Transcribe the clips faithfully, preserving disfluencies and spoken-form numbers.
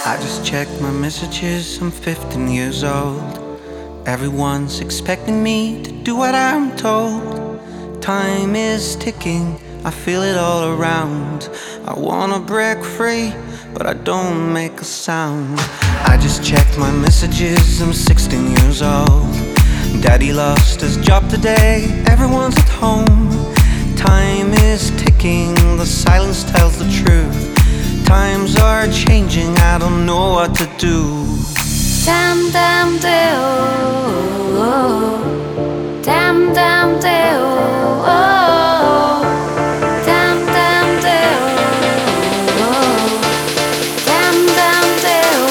I just checked my messages, I'm fifteen years old. Everyone's expecting me to do what I'm told. Time is ticking, I feel it all around. I wanna break free, but I don't make a sound. I just checked my messages, I'm sixteen years old. Daddy lost his job today, everyone's at home. Time is ticking, the silence tells the truth. Times are changing, I don't know what to do. Damn, damn, damn, damn, damn, damn, damn, damn, damn, damn, damn, damn.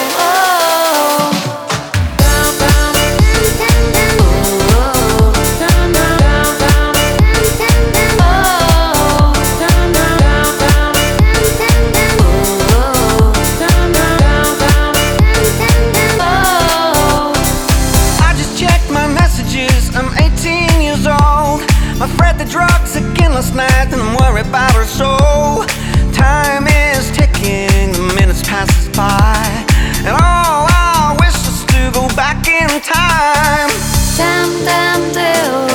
I'm eighteen years old. My friend did drugs again last night, and I'm worried about her soul. Time is ticking, the minutes passes by, and all I wish is to go back in time. Damn, damn, damn,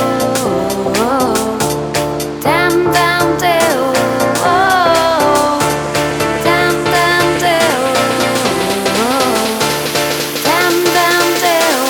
damn, damn, damn, damn, damn, damn, damn, damn, damn.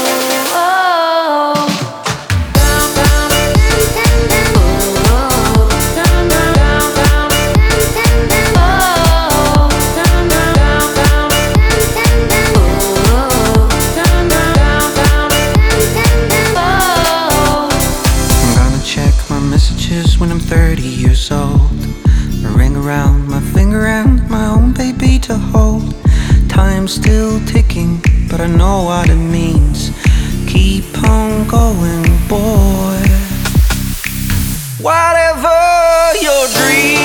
When I'm thirty years old, a ring around my finger and my own baby to hold. Time's still ticking, but I know what it means. Keep on going, boy. Whatever your dream.